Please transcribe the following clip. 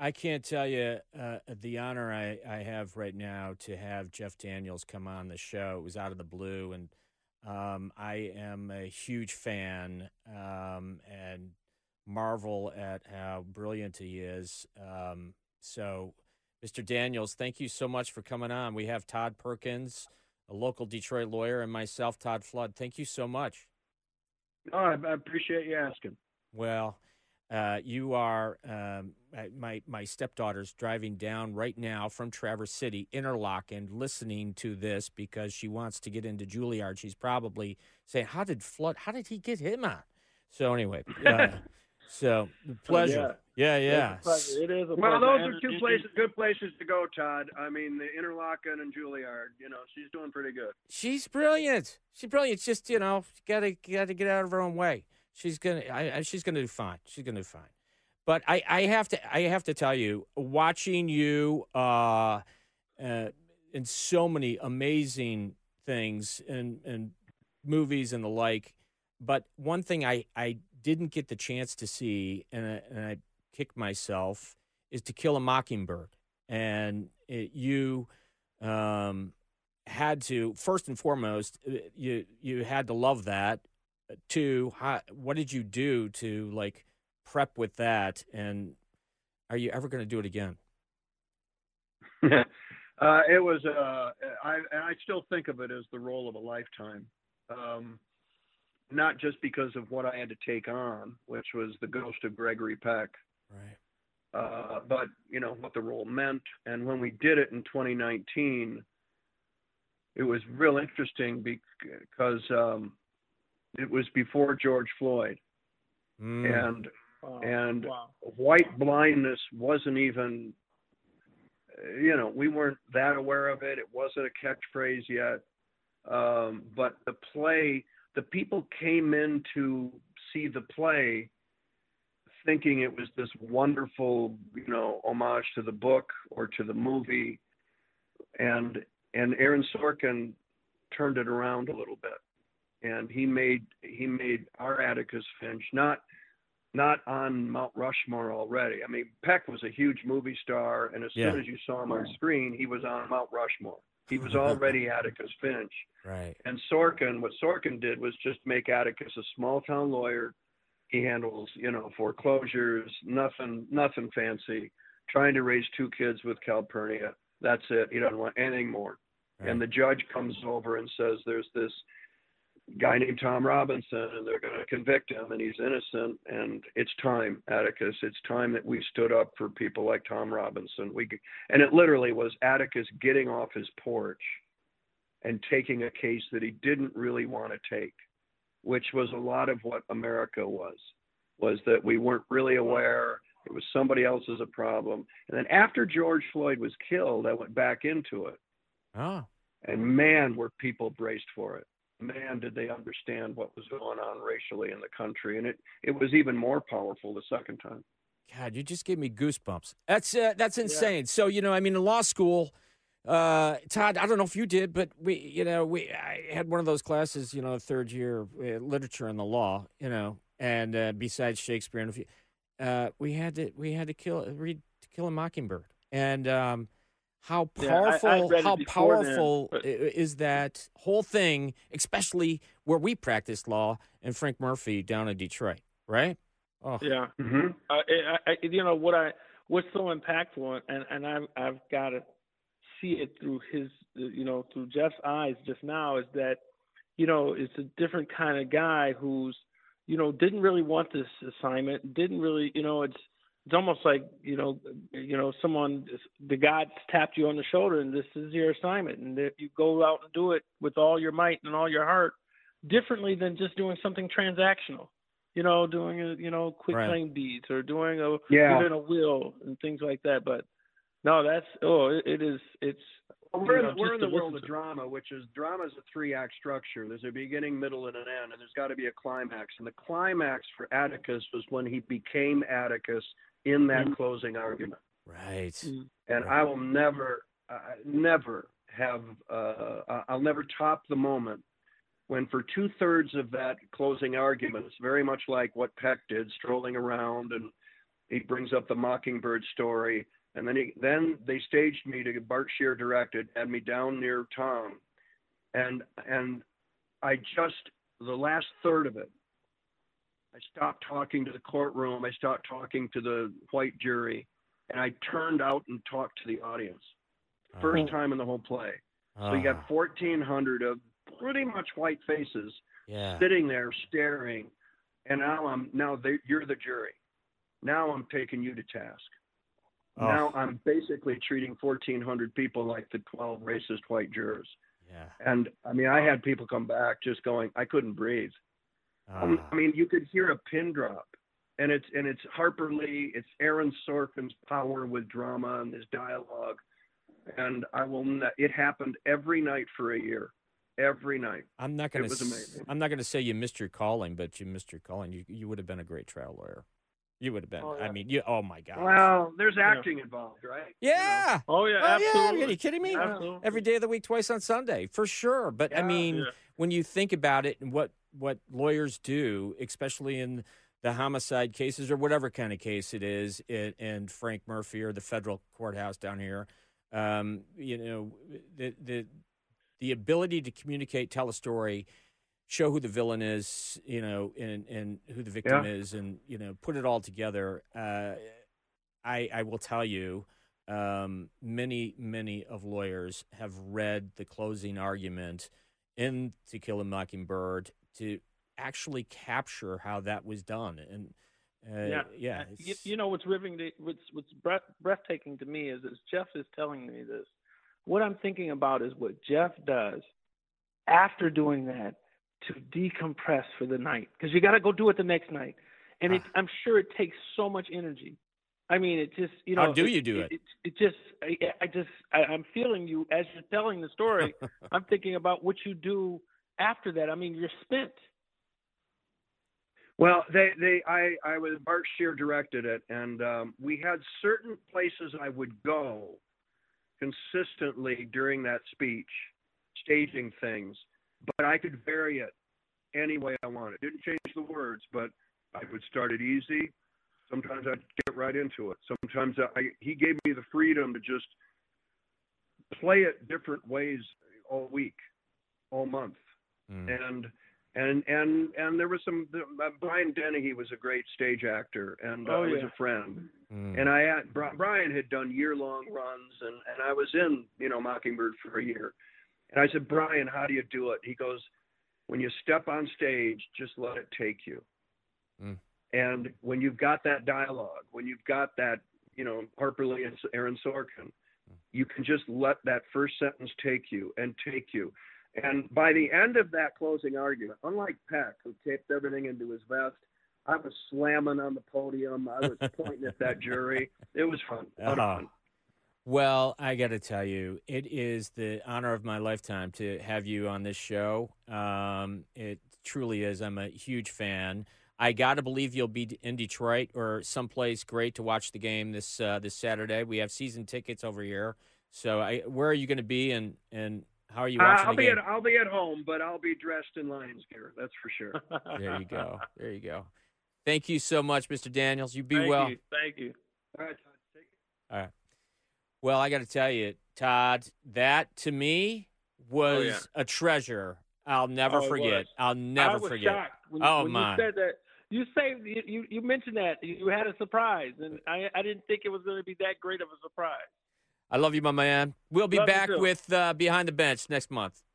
I can't tell you the honor I have right now to have Jeff Daniels come on the show. It was out of the blue, and I am a huge fan and marvel at how brilliant he is. So, Mr. Daniels, thank you so much for coming on. We have Todd Perkins, a local Detroit lawyer, and myself, Todd Flood. Thank you so much. Oh, I appreciate you asking. Well, you are my stepdaughter's driving down right now from Traverse City, Interlochen, listening to this because she wants to get into Juilliard. She's probably saying, How did he get him on?" So anyway, so pleasure. Yeah. Yeah. It's a pleasure. It is a Well, pleasure. those are two good places to go, Todd. I mean, the Interlochen and Juilliard. She's doing pretty good. She's brilliant. She's brilliant. It's just gotta get out of her own way. She's gonna do fine. She's gonna do fine. But I have to tell you, watching you in so many amazing things and movies and the like. But one thing I didn't get the chance to see, and I kick myself, is To Kill a Mockingbird. And you had to, first and foremost, you had to love that. Two, what did you do to prep with that? And are you ever going to do it again? It was, I still think of it as the role of a lifetime. Not just because of what I had to take on, which was the ghost of Gregory Peck. Right. But, what the role meant. And when we did it in 2019, it was real interesting because it was before George Floyd. And white blindness wasn't even, we weren't that aware of it. It wasn't a catchphrase yet. But the people came in to see the play thinking it was this wonderful, homage to the book or to the movie. And Aaron Sorkin turned it around a little bit. And he made our Atticus Finch not on Mount Rushmore already. I mean, Peck was a huge movie star, and as soon as you saw him on screen, he was on Mount Rushmore. He was already Atticus Finch. Right. And what Sorkin did was just make Atticus a small town lawyer. He handles, foreclosures, nothing fancy, trying to raise two kids with Calpurnia. That's it. He doesn't want anything more. Right. And the judge comes over and says, there's this guy named Tom Robinson, and they're going to convict him, and he's innocent. And it's time, Atticus. It's time that we stood up for people like Tom Robinson. And it literally was Atticus getting off his porch and taking a case that he didn't really want to take, which was a lot of what America was that we weren't really aware. It was somebody else's a problem. And then after George Floyd was killed, I went back into it. Oh. And man, were people braced for it. Man, did they understand what was going on racially in the country. And it was even more powerful the second time. God, you just gave me goosebumps. That's insane. Yeah. So, in law school, Todd, I don't know if you did, but I had one of those classes, third year literature and the law, and besides Shakespeare, and we had to read To Kill a Mockingbird. And how powerful is that whole thing, especially where we practice law and Frank Murphy down in Detroit, right? Oh. Yeah. Mm-hmm. What's so impactful, and I've got to see it through his, through Jeff's eyes just now, is that, it's a different kind of guy who's, didn't really want this assignment, didn't really, it's almost like, someone, the gods tapped you on the shoulder and this is your assignment. And if you go out and do it with all your might and all your heart, differently than just doing something transactional, doing quit claim deeds or doing a will and things like that. But no, we're in the world of drama, which is drama is a 3-act structure. There's a beginning, middle, and an end, and there's got to be a climax. And the climax for Atticus was when he became Atticus in that closing argument. Right. And I will never have, I'll never top the moment when for 2/3 of that closing argument, it's very much like what Peck did, strolling around and he brings up the Mockingbird story, and then they staged me to Bart Shear directed, had me down near Tom, and I just, the last third of it, I stopped talking to the courtroom, I stopped talking to the white jury, and I turned out and talked to the audience. First time in the whole play. So you got 1,400 of pretty much white faces sitting there staring, and you're the jury. Now I'm taking you to task. Now I'm basically treating 1,400 people like the 12 racist white jurors. Yeah. And I mean, I had people come back just going, I couldn't breathe. I mean, you could hear a pin drop, and it's Harper Lee, it's Aaron Sorkin's power with drama and this dialogue. And it happened every night for a year. Every night. I'm not going It was amazing. I'm not going to say you missed your calling, but you missed your calling. You would have been a great trial lawyer. You would have been. I mean, oh my God. Well, there's acting involved, right? Yeah. Oh yeah. Absolutely. Yeah. Are you kidding me? Absolutely. Every day of the week, twice on Sunday, for sure. But I mean, when you think about it and what lawyers do, especially in the homicide cases or whatever kind of case it is, in Frank Murphy or the federal courthouse down here, you know, the ability to communicate, tell a story, show who the villain is, you know, and who the victim is, and, you know, put it all together. I will tell you, many of lawyers have read the closing argument in To Kill a Mockingbird to actually capture how that was done. And you know what's what's breathtaking to me is as Jeff is telling me this, what I'm thinking about is what Jeff does after doing that to decompress for the night, because you got to go do it the next night, and I'm sure it takes so much energy. I mean, it just, you know. How do you do it? I'm feeling you as you're telling the story. I'm thinking about what you do after that. I mean, you're spent. Well, I was, Bart Shear directed it, and we had certain places I would go consistently during that speech, staging things, but I could vary it any way I wanted. Didn't change the words, but I would start it easy. Sometimes I'd get right into it. Sometimes he gave me the freedom to just play it different ways all week, all month. And there was some, Brian Dennehy was a great stage actor, and was a friend. And Brian had done year-long runs, and I was in, you know, Mockingbird for a year. And I said, Brian, how do you do it? He goes, when you step on stage, just let it take you. And when you've got that dialogue, when you've got that, you know, Harper Lee and Aaron Sorkin, you can just let that first sentence take you and take you. And by the end of that closing argument, unlike Peck, who taped everything into his vest, I was slamming on the podium. I was pointing at that jury. It was fun. Fun. Well, I got to tell you, it is the honor of my lifetime to have you on this show. It truly is. I'm a huge fan. I got to believe you'll be in Detroit or someplace great to watch the game this Saturday. We have season tickets over here. So where are you going to be, and how are you watching the game? I'll be at home, but I'll be dressed in Lions gear. That's for sure. There you go. There you go. Thank you so much, Mr. Daniels. You be well. Thank you. All right, Todd. Take it. All right. Well, I got to tell you, Todd, that to me was a treasure. I'll never forget. I'll never forget. I was shocked when you said that. You mentioned that you had a surprise, and I didn't think it was going to be that great of a surprise. I love you, my man. We'll be back with Behind the Bench next month.